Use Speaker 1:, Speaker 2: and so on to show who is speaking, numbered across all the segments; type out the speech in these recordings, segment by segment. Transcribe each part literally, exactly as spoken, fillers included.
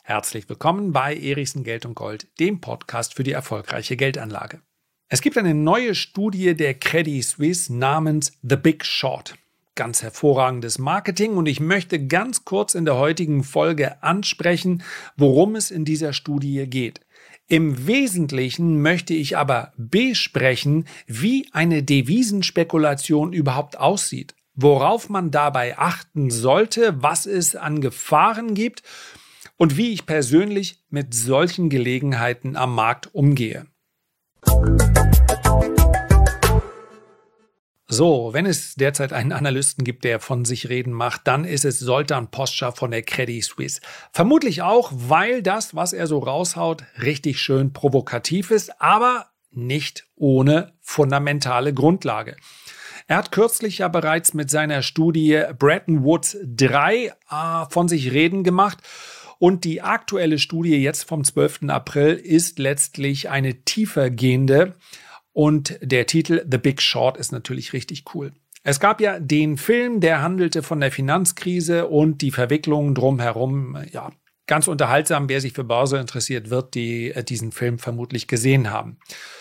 Speaker 1: Herzlich willkommen bei Erichsen Geld und Gold, dem Podcast für die erfolgreiche Geldanlage. Es gibt eine neue Studie der Credit Suisse namens The Big Short. Ganz hervorragendes Marketing und ich möchte ganz kurz in der heutigen Folge ansprechen, worum es in dieser Studie geht. Im Wesentlichen möchte ich aber besprechen, wie eine Devisenspekulation überhaupt aussieht, worauf man dabei achten sollte, was es an Gefahren gibt und wie ich persönlich mit solchen Gelegenheiten am Markt umgehe. So, wenn es derzeit einen Analysten gibt, der von sich reden macht, dann ist es Zoltan Poscha von der Credit Suisse. Vermutlich auch, weil das, was er so raushaut, richtig schön provokativ ist, aber nicht ohne fundamentale Grundlage. Er hat kürzlich ja bereits mit seiner Studie Bretton Woods drei äh, von sich reden gemacht. Und die aktuelle Studie jetzt vom zwölften April ist letztlich eine tiefergehende. Und der Titel The Big Short ist natürlich richtig cool. Es gab ja den Film, der handelte von der Finanzkrise und die Verwicklungen drumherum. Ja, ganz unterhaltsam. Wer sich für Börse interessiert, wird die, äh, diesen Film vermutlich gesehen haben.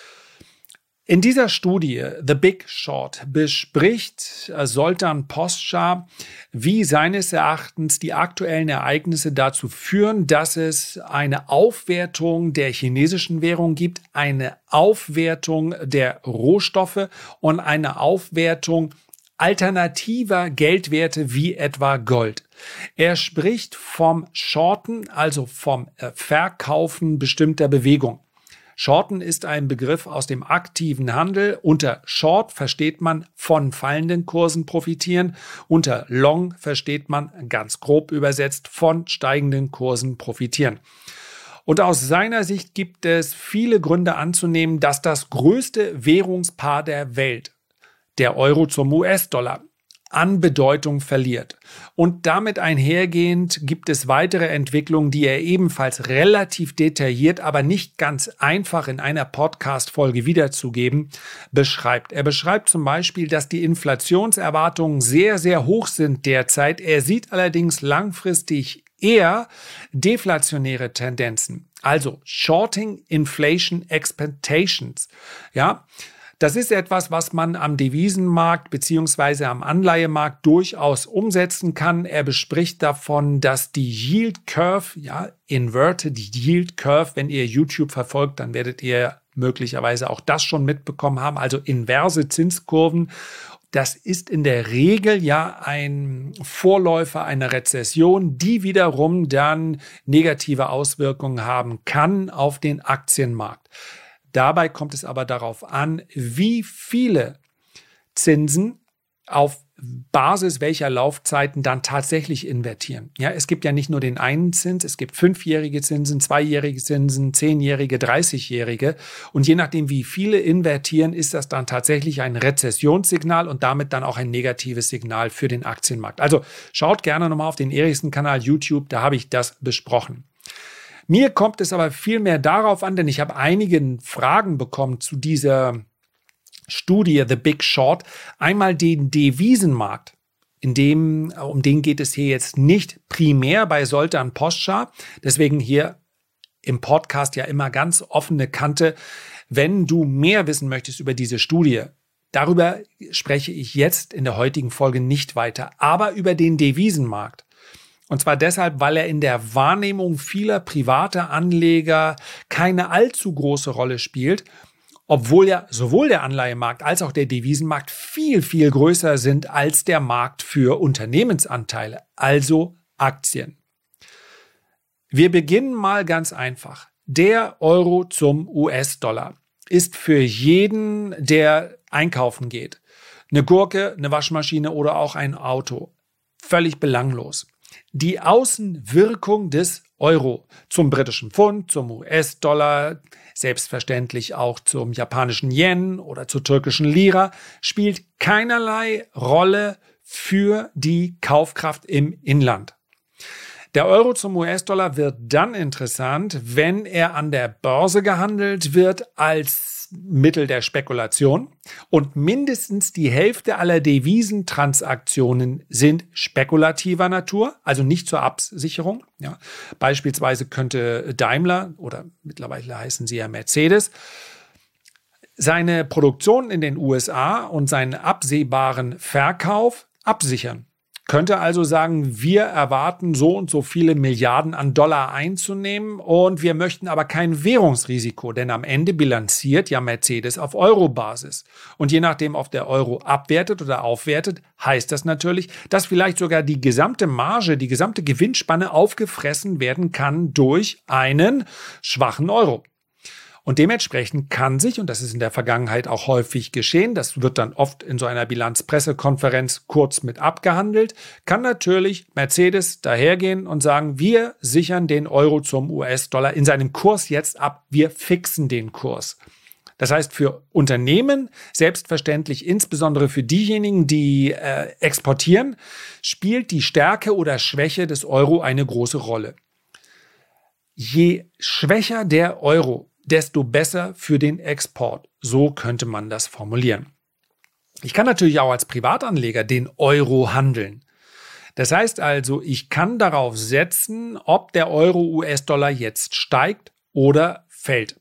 Speaker 1: In dieser Studie, The Big Short, bespricht Zoltan Poscha, wie seines Erachtens die aktuellen Ereignisse dazu führen, dass es eine Aufwertung der chinesischen Währung gibt, eine Aufwertung der Rohstoffe und eine Aufwertung alternativer Geldwerte wie etwa Gold. Er spricht vom Shorten, also vom Verkaufen bestimmter Bewegungen. Shorten ist ein Begriff aus dem aktiven Handel. Unter Short versteht man von fallenden Kursen profitieren. Unter Long versteht man, ganz grob übersetzt, von steigenden Kursen profitieren. Und aus seiner Sicht gibt es viele Gründe anzunehmen, dass das größte Währungspaar der Welt, der Euro zum U S-Dollar, an Bedeutung verliert. Und damit einhergehend gibt es weitere Entwicklungen, die er ebenfalls relativ detailliert, aber nicht ganz einfach in einer Podcast-Folge wiederzugeben, beschreibt. Er beschreibt zum Beispiel, dass die Inflationserwartungen sehr, sehr hoch sind derzeit. Er sieht allerdings langfristig eher deflationäre Tendenzen. Also Shorting Inflation Expectations. Ja, das ist etwas, was man am Devisenmarkt bzw. am Anleihemarkt durchaus umsetzen kann. Er bespricht davon, dass die Yield Curve, ja, Inverted Yield Curve, wenn ihr YouTube verfolgt, dann werdet ihr möglicherweise auch das schon mitbekommen haben, also inverse Zinskurven. Das ist in der Regel ja ein Vorläufer einer Rezession, die wiederum dann negative Auswirkungen haben kann auf den Aktienmarkt. Dabei kommt es aber darauf an, wie viele Zinsen auf Basis welcher Laufzeiten dann tatsächlich invertieren. Ja, es gibt ja nicht nur den einen Zins, es gibt fünfjährige Zinsen, zweijährige Zinsen, zehnjährige, dreißigjährige. Und je nachdem, wie viele invertieren, ist das dann tatsächlich ein Rezessionssignal und damit dann auch ein negatives Signal für den Aktienmarkt. Also schaut gerne nochmal auf den Erichsen-Kanal YouTube, da habe ich das besprochen. Mir kommt es aber viel mehr darauf an, denn ich habe einige Fragen bekommen zu dieser Studie The Big Short. Einmal den Devisenmarkt, in dem, um den geht es hier jetzt nicht primär bei Zoltan Poscha. Deswegen hier im Podcast ja immer ganz offene Kante. Wenn du mehr wissen möchtest über diese Studie, darüber spreche ich jetzt in der heutigen Folge nicht weiter, aber über den Devisenmarkt. Und zwar deshalb, weil er in der Wahrnehmung vieler privater Anleger keine allzu große Rolle spielt, obwohl ja sowohl der Anleihemarkt als auch der Devisenmarkt viel, viel größer sind als der Markt für Unternehmensanteile, also Aktien. Wir beginnen mal ganz einfach. Der Euro zum U S-Dollar ist für jeden, der einkaufen geht, eine Gurke, eine Waschmaschine oder auch ein Auto, völlig belanglos. Die Außenwirkung des Euro zum britischen Pfund, zum U S-Dollar, selbstverständlich auch zum japanischen Yen oder zur türkischen Lira, spielt keinerlei Rolle für die Kaufkraft im Inland. Der Euro zum U S-Dollar wird dann interessant, wenn er an der Börse gehandelt wird als als Mittel der Spekulation und mindestens die Hälfte aller Devisentransaktionen sind spekulativer Natur, also nicht zur Absicherung. Ja. Beispielsweise könnte Daimler oder mittlerweile heißen sie ja Mercedes seine Produktion in den U S A und seinen absehbaren Verkauf absichern. Könnte also sagen, wir erwarten so und so viele Milliarden an Dollar einzunehmen und wir möchten aber kein Währungsrisiko, denn am Ende bilanziert ja Mercedes auf Euro-Basis. Und je nachdem, ob der Euro abwertet oder aufwertet, heißt das natürlich, dass vielleicht sogar die gesamte Marge, die gesamte Gewinnspanne aufgefressen werden kann durch einen schwachen Euro. Und dementsprechend kann sich, und das ist in der Vergangenheit auch häufig geschehen, das wird dann oft in so einer Bilanzpressekonferenz kurz mit abgehandelt, kann natürlich Mercedes dahergehen und sagen, wir sichern den Euro zum U S-Dollar in seinem Kurs jetzt ab, wir fixen den Kurs. Das heißt, für Unternehmen, selbstverständlich insbesondere für diejenigen, die äh, exportieren, spielt die Stärke oder Schwäche des Euro eine große Rolle. Je schwächer der Euro, desto besser für den Export. So könnte man das formulieren. Ich kann natürlich auch als Privatanleger den Euro handeln. Das heißt also, ich kann darauf setzen, ob der Euro-U S-Dollar jetzt steigt oder fällt.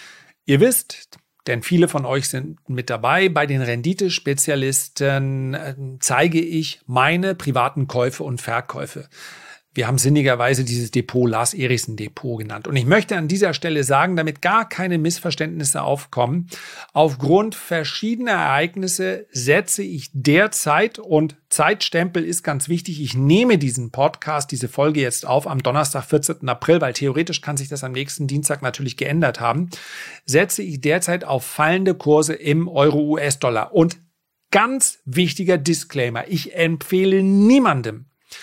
Speaker 1: Ihr wisst, denn viele von euch sind mit dabei, bei den Renditespezialisten äh, zeige ich meine privaten Käufe und Verkäufe. Wir haben sinnigerweise dieses Depot Lars Erichsen Depot genannt. Und ich möchte an dieser Stelle sagen, damit gar keine Missverständnisse aufkommen, aufgrund verschiedener Ereignisse setze ich derzeit, und Zeitstempel ist ganz wichtig, ich nehme diesen Podcast, diese Folge jetzt auf am Donnerstag, vierzehnten April, weil theoretisch kann sich das am nächsten Dienstag natürlich geändert haben, setze ich derzeit auf fallende Kurse im Euro-U S-Dollar. Und ganz wichtiger Disclaimer, ich empfehle niemandem,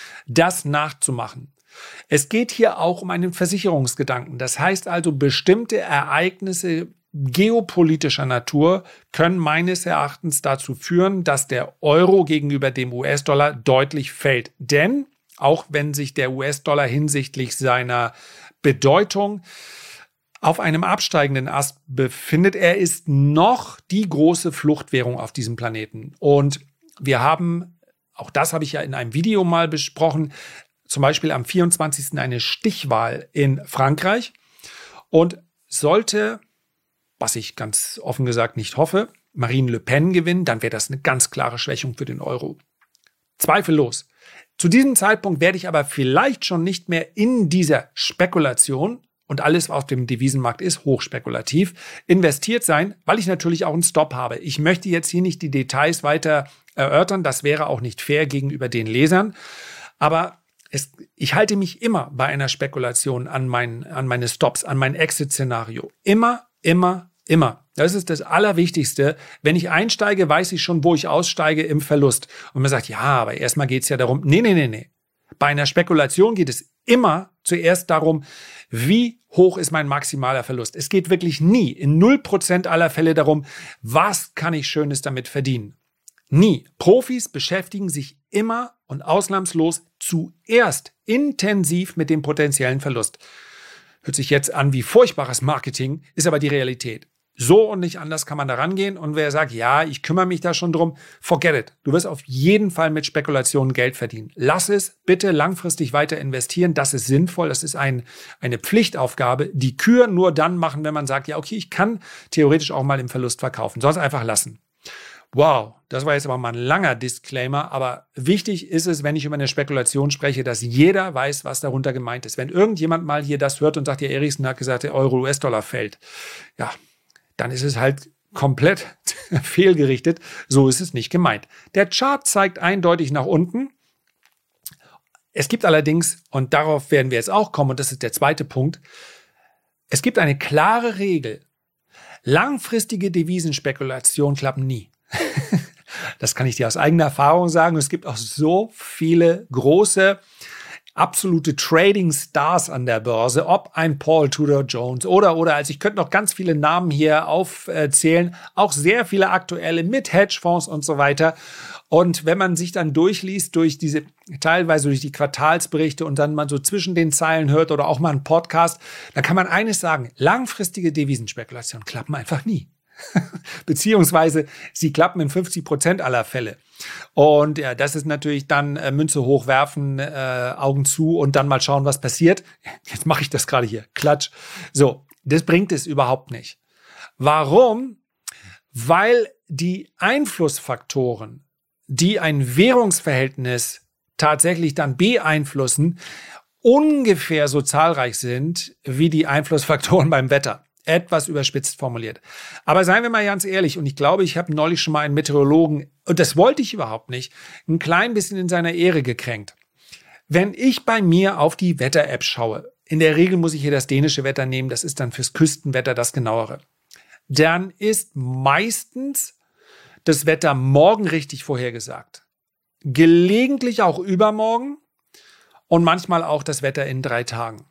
Speaker 1: das nachzumachen. Es geht hier auch um einen Versicherungsgedanken. Das heißt also, bestimmte Ereignisse geopolitischer Natur können meines Erachtens dazu führen, dass der Euro gegenüber dem U S-Dollar deutlich fällt. Denn auch wenn sich der U S-Dollar hinsichtlich seiner Bedeutung auf einem absteigenden Ast befindet, er ist noch die große Fluchtwährung auf diesem Planeten. Und wir haben, auch das habe ich ja in einem Video mal besprochen, zum Beispiel am vierundzwanzigsten eine Stichwahl in Frankreich. Und sollte, was ich ganz offen gesagt nicht hoffe, Marine Le Pen gewinnen, dann wäre das eine ganz klare Schwächung für den Euro. Zweifellos. Zu diesem Zeitpunkt werde ich aber vielleicht schon nicht mehr in dieser Spekulation, und alles auf dem Devisenmarkt ist hochspekulativ, investiert sein, weil ich natürlich auch einen Stop habe. Ich möchte jetzt hier nicht die Details weiter erörtern, das wäre auch nicht fair gegenüber den Lesern, aber es, ich halte mich immer bei einer Spekulation an, mein, an meine Stops, an mein Exit-Szenario. Immer, immer, immer. Das ist das Allerwichtigste. Wenn ich einsteige, weiß ich schon, wo ich aussteige im Verlust. Und man sagt, ja, aber erstmal geht es ja darum, nee, nee, nee, nee. Bei einer Spekulation geht es immer zuerst darum, wie hoch ist mein maximaler Verlust. Es geht wirklich nie, in null Prozent aller Fälle darum, was kann ich Schönes damit verdienen. Nie. Profis beschäftigen sich immer und ausnahmslos zuerst intensiv mit dem potenziellen Verlust. Hört sich jetzt an wie furchtbares Marketing, ist aber die Realität. So und nicht anders kann man da rangehen. Und wer sagt, ja, ich kümmere mich da schon drum, forget it. Du wirst auf jeden Fall mit Spekulationen Geld verdienen. Lass es bitte langfristig weiter investieren. Das ist sinnvoll. Das ist ein, eine Pflichtaufgabe. Die Kür nur dann machen, wenn man sagt, ja, okay, ich kann theoretisch auch mal im Verlust verkaufen. Sonst einfach lassen. Wow, das war jetzt aber mal ein langer Disclaimer, aber wichtig ist es, wenn ich über eine Spekulation spreche, dass jeder weiß, was darunter gemeint ist. Wenn irgendjemand mal hier das hört und sagt, ja, Erichsen hat gesagt, der Euro-U S-Dollar fällt, ja, dann ist es halt komplett fehlgerichtet. So ist es nicht gemeint. Der Chart zeigt eindeutig nach unten. Es gibt allerdings, und darauf werden wir jetzt auch kommen, und das ist der zweite Punkt, es gibt eine klare Regel. Langfristige Devisenspekulationen klappen nie. Das kann ich dir aus eigener Erfahrung sagen. Es gibt auch so viele große, absolute Trading Stars an der Börse, ob ein Paul Tudor Jones oder, oder, also ich könnte noch ganz viele Namen hier aufzählen, auch sehr viele aktuelle mit Hedgefonds und so weiter. Und wenn man sich dann durchliest durch diese, teilweise durch die Quartalsberichte und dann mal so zwischen den Zeilen hört oder auch mal einen Podcast, dann kann man eines sagen, langfristige Devisenspekulationen klappen einfach nie. Beziehungsweise sie klappen in fünfzig Prozent aller Fälle. Und ja, das ist natürlich dann äh, Münze hochwerfen, äh, Augen zu und dann mal schauen, was passiert. Jetzt mache ich das gerade hier. Klatsch. So, das bringt es überhaupt nicht. Warum? Weil die Einflussfaktoren, die ein Währungsverhältnis tatsächlich dann beeinflussen, ungefähr so zahlreich sind wie die Einflussfaktoren beim Wetter. Etwas überspitzt formuliert. Aber seien wir mal ganz ehrlich, und ich glaube, ich habe neulich schon mal einen Meteorologen, und das wollte ich überhaupt nicht, ein klein bisschen in seiner Ehre gekränkt. Wenn ich bei mir auf die Wetter-App schaue, in der Regel muss ich hier das dänische Wetter nehmen, das ist dann fürs Küstenwetter das genauere, dann ist meistens das Wetter morgen richtig vorhergesagt. Gelegentlich auch übermorgen und manchmal auch das Wetter in drei Tagen.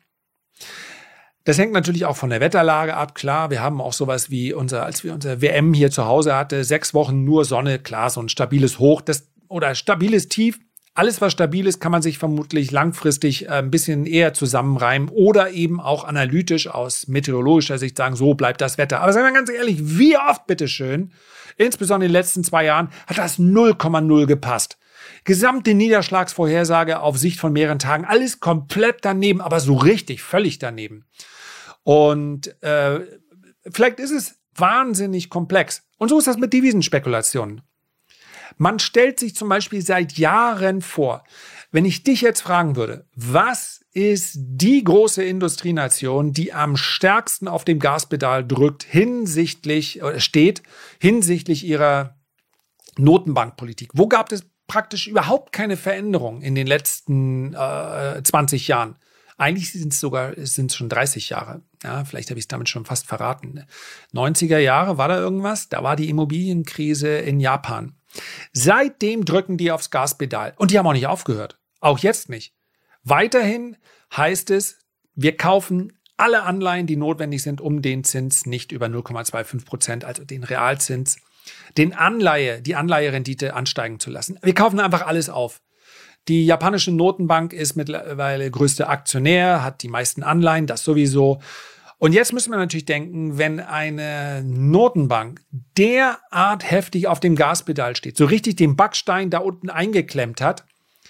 Speaker 1: Das hängt natürlich auch von der Wetterlage ab, klar. Wir haben auch sowas wie unser, als wir unser W M hier zu Hause hatte, sechs Wochen nur Sonne, klar, so ein stabiles Hoch das, oder stabiles Tief. Alles, was stabil ist, kann man sich vermutlich langfristig ein bisschen eher zusammenreimen oder eben auch analytisch aus meteorologischer Sicht sagen, so bleibt das Wetter. Aber seien wir ganz ehrlich, wie oft, bitteschön, insbesondere in den letzten zwei Jahren, hat das null Komma null gepasst. Gesamte Niederschlagsvorhersage auf Sicht von mehreren Tagen, alles komplett daneben, aber so richtig, völlig daneben. Und äh, vielleicht ist es wahnsinnig komplex. Und so ist das mit Devisenspekulationen. Man stellt sich zum Beispiel seit Jahren vor, wenn ich dich jetzt fragen würde, was ist die große Industrienation, die am stärksten auf dem Gaspedal drückt, hinsichtlich, oder steht, hinsichtlich ihrer Notenbankpolitik? Wo gab es praktisch überhaupt keine Veränderung in den letzten äh, zwanzig Jahren? Eigentlich sind es sogar sind es schon dreißig Jahre. Ja, vielleicht habe ich es damit schon fast verraten. neunziger Jahre war da irgendwas. Da war die Immobilienkrise in Japan. Seitdem drücken die aufs Gaspedal. Und die haben auch nicht aufgehört. Auch jetzt nicht. Weiterhin heißt es, wir kaufen alle Anleihen, die notwendig sind, um den Zins nicht über null Komma fünfundzwanzig Prozent, also den Realzins, den Anleihe, die Anleiherendite ansteigen zu lassen. Wir kaufen einfach alles auf. Die japanische Notenbank ist mittlerweile größter Aktionär, hat die meisten Anleihen, das sowieso. Und jetzt müssen wir natürlich denken, wenn eine Notenbank derart heftig auf dem Gaspedal steht, so richtig den Backstein da unten eingeklemmt hat,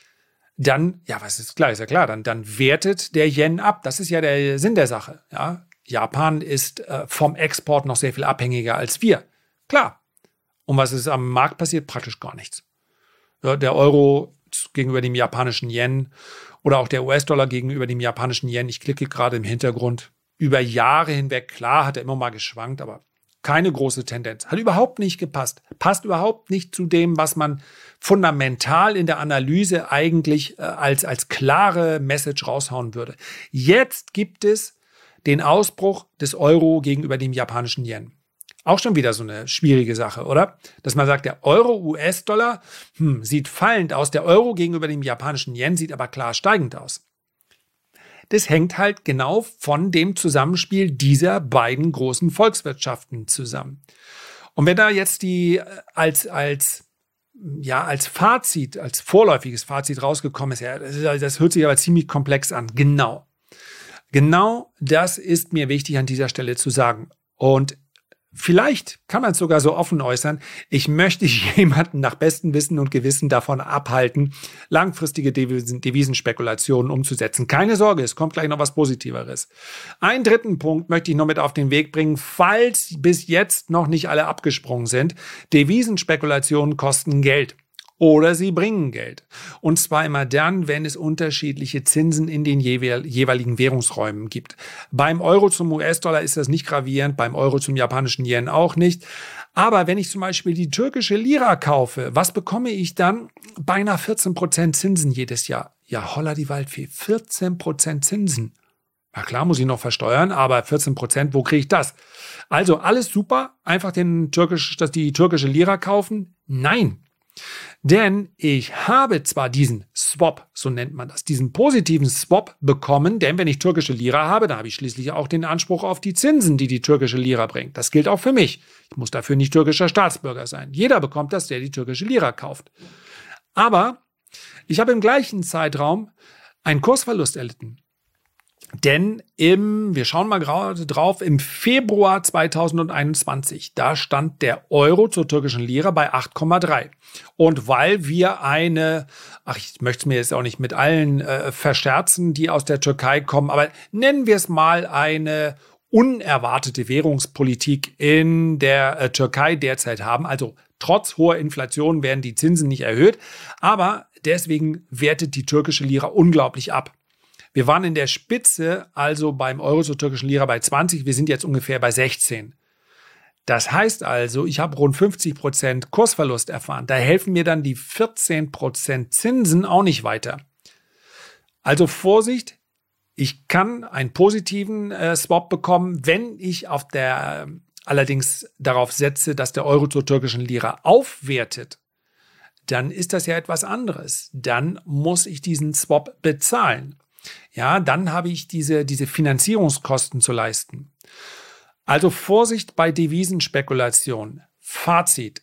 Speaker 1: dann, ja, was ist klar, ist ja klar, dann, dann wertet der Yen ab. Das ist ja der Sinn der Sache. Ja? Japan ist äh, vom Export noch sehr viel abhängiger als wir. Klar. Und was ist am Markt passiert? Praktisch gar nichts. Ja, der Euro gegenüber dem japanischen Yen oder auch der U S-Dollar gegenüber dem japanischen Yen, ich klicke gerade im Hintergrund, über Jahre hinweg, klar, hat er immer mal geschwankt, aber keine große Tendenz. Hat überhaupt nicht gepasst. Passt überhaupt nicht zu dem, was man fundamental in der Analyse eigentlich äh, als, als klare Message raushauen würde. Jetzt gibt es den Ausbruch des Euro gegenüber dem japanischen Yen. Auch schon wieder so eine schwierige Sache, oder? Dass man sagt, der Euro-U S-Dollar hm, sieht fallend aus, der Euro gegenüber dem japanischen Yen sieht aber klar steigend aus. Das hängt halt genau von dem Zusammenspiel dieser beiden großen Volkswirtschaften zusammen. Und wenn da jetzt die als, als, ja, als Fazit, als vorläufiges Fazit rausgekommen ist, ja, das, ist, das hört sich aber ziemlich komplex an. Genau. Genau das ist mir wichtig an dieser Stelle zu sagen. Und vielleicht kann man es sogar so offen äußern, ich möchte jemanden nach bestem Wissen und Gewissen davon abhalten, langfristige Devisen, Devisenspekulationen umzusetzen. Keine Sorge, es kommt gleich noch was Positiveres. Einen dritten Punkt möchte ich noch mit auf den Weg bringen, falls bis jetzt noch nicht alle abgesprungen sind. Devisenspekulationen kosten Geld. Oder sie bringen Geld. Und zwar immer dann, wenn es unterschiedliche Zinsen in den jeweiligen Währungsräumen gibt. Beim Euro zum U S-Dollar ist das nicht gravierend, beim Euro zum japanischen Yen auch nicht. Aber wenn ich zum Beispiel die türkische Lira kaufe, was bekomme ich dann? Beinahe vierzehn Prozent Zinsen jedes Jahr. Ja, holla die Waldfee, vierzehn Prozent Zinsen. Na klar, muss ich noch versteuern, aber vierzehn Prozent, wo kriege ich das? Also alles super, einfach den türkisch, dass die türkische Lira kaufen? Nein. Denn ich habe zwar diesen Swap, so nennt man das, diesen positiven Swap bekommen, denn wenn ich türkische Lira habe, dann habe ich schließlich auch den Anspruch auf die Zinsen, die die türkische Lira bringt. Das gilt auch für mich. Ich muss dafür nicht türkischer Staatsbürger sein. Jeder bekommt das, der die türkische Lira kauft. Aber ich habe im gleichen Zeitraum einen Kursverlust erlitten. Denn im, wir schauen mal gerade drauf, im Februar zweitausendeinundzwanzig, da stand der Euro zur türkischen Lira bei acht Komma drei. Und weil wir eine, ach, ich möchte es mir jetzt auch nicht mit allen äh, verscherzen, die aus der Türkei kommen, aber nennen wir es mal eine unerwartete Währungspolitik in der äh, Türkei derzeit haben. Also trotz hoher Inflation werden die Zinsen nicht erhöht, aber deswegen wertet die türkische Lira unglaublich ab. Wir waren in der Spitze, also beim Euro zur türkischen Lira bei zwanzig, wir sind jetzt ungefähr bei sechzehn. Das heißt also, ich habe rund fünfzig Prozent Kursverlust erfahren. Da helfen mir dann die vierzehn Prozent Zinsen auch nicht weiter. Also Vorsicht, ich kann einen positiven äh, Swap bekommen, wenn ich auf der, äh, allerdings darauf setze, dass der Euro zur türkischen Lira aufwertet. Dann ist das ja etwas anderes. Dann muss ich diesen Swap bezahlen. Ja, dann habe ich diese, diese Finanzierungskosten zu leisten. Also Vorsicht bei Devisenspekulation. Fazit.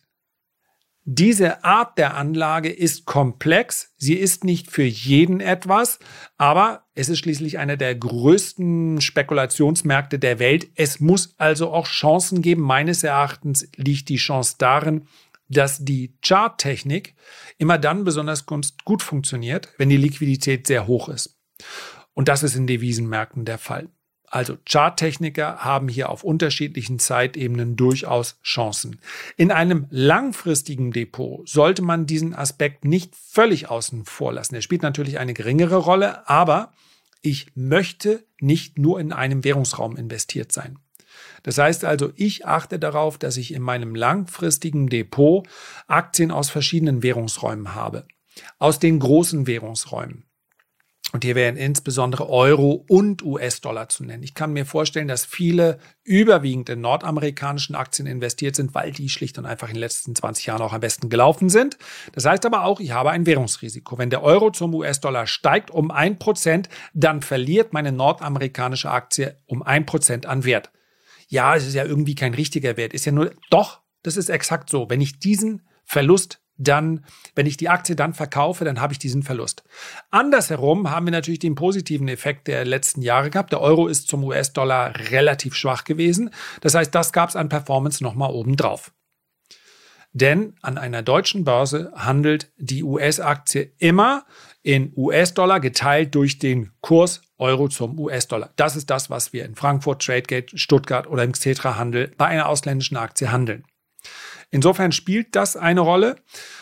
Speaker 1: Diese Art der Anlage ist komplex. Sie ist nicht für jeden etwas, aber es ist schließlich einer der größten Spekulationsmärkte der Welt. Es muss also auch Chancen geben. Meines Erachtens liegt die Chance darin, dass die Charttechnik immer dann besonders gut funktioniert, wenn die Liquidität sehr hoch ist. Und das ist in Devisenmärkten der Fall. Also Charttechniker haben hier auf unterschiedlichen Zeitebenen durchaus Chancen. In einem langfristigen Depot sollte man diesen Aspekt nicht völlig außen vor lassen. Er spielt natürlich eine geringere Rolle, aber ich möchte nicht nur in einem Währungsraum investiert sein. Das heißt also, ich achte darauf, dass ich in meinem langfristigen Depot Aktien aus verschiedenen Währungsräumen habe. Aus den großen Währungsräumen. Und hier wären insbesondere Euro und U S-Dollar zu nennen. Ich kann mir vorstellen, dass viele überwiegend in nordamerikanischen Aktien investiert sind, weil die schlicht und einfach in den letzten zwanzig Jahren auch am besten gelaufen sind. Das heißt aber auch, ich habe ein Währungsrisiko. Wenn der Euro zum U S-Dollar steigt um ein Prozent, dann verliert meine nordamerikanische Aktie um ein Prozent an Wert. Ja, es ist ja irgendwie kein richtiger Wert. Ist ja nur, doch, das ist exakt so. Wenn ich diesen Verlust dann, wenn ich die Aktie dann verkaufe, dann habe ich diesen Verlust. Andersherum haben wir natürlich den positiven Effekt der letzten Jahre gehabt. Der Euro ist zum U S-Dollar relativ schwach gewesen. Das heißt, das gab es an Performance nochmal obendrauf. Denn an einer deutschen Börse handelt die U S-Aktie immer in U S-Dollar geteilt durch den Kurs Euro zum U S-Dollar. Das ist das, was wir in Frankfurt, Tradegate, Stuttgart oder im Xetra-Handel bei einer ausländischen Aktie handeln. Insofern spielt das eine Rolle.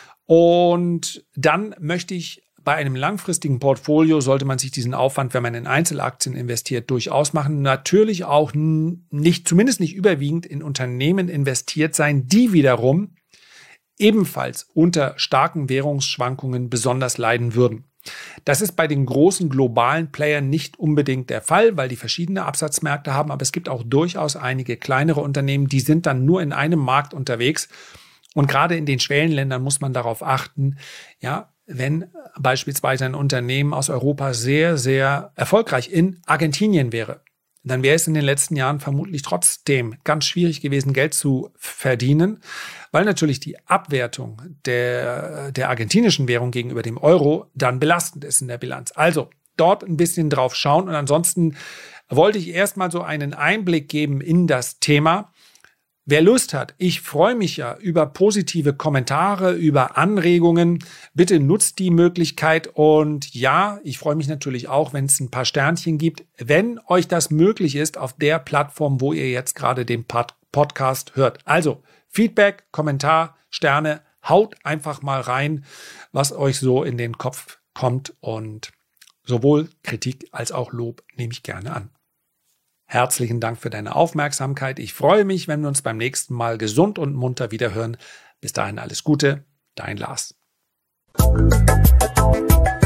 Speaker 1: Und dann möchte ich bei einem langfristigen Portfolio, sollte man sich diesen Aufwand, wenn man in Einzelaktien investiert, durchaus machen. Natürlich auch nicht, zumindest nicht überwiegend in Unternehmen investiert sein, die wiederum ebenfalls unter starken Währungsschwankungen besonders leiden würden. Das ist bei den großen globalen Playern nicht unbedingt der Fall, weil die verschiedene Absatzmärkte haben, aber es gibt auch durchaus einige kleinere Unternehmen, die sind dann nur in einem Markt unterwegs. Und gerade in den Schwellenländern muss man darauf achten, ja, wenn beispielsweise ein Unternehmen aus Europa sehr, sehr erfolgreich in Argentinien wäre, dann wäre es in den letzten Jahren vermutlich trotzdem ganz schwierig gewesen, Geld zu verdienen, weil natürlich die Abwertung der, der argentinischen Währung gegenüber dem Euro dann belastend ist in der Bilanz. Also dort ein bisschen drauf schauen und ansonsten wollte ich erstmal so einen Einblick geben in das Thema. Wer Lust hat, ich freue mich ja über positive Kommentare, über Anregungen. Bitte nutzt die Möglichkeit und ja, ich freue mich natürlich auch, wenn es ein paar Sternchen gibt, wenn euch das möglich ist auf der Plattform, wo ihr jetzt gerade den Pod- Podcast hört. Also Feedback, Kommentar, Sterne, haut einfach mal rein, was euch so in den Kopf kommt und sowohl Kritik als auch Lob nehme ich gerne an. Herzlichen Dank für deine Aufmerksamkeit. Ich freue mich, wenn wir uns beim nächsten Mal gesund und munter wiederhören. Bis dahin alles Gute, dein Lars.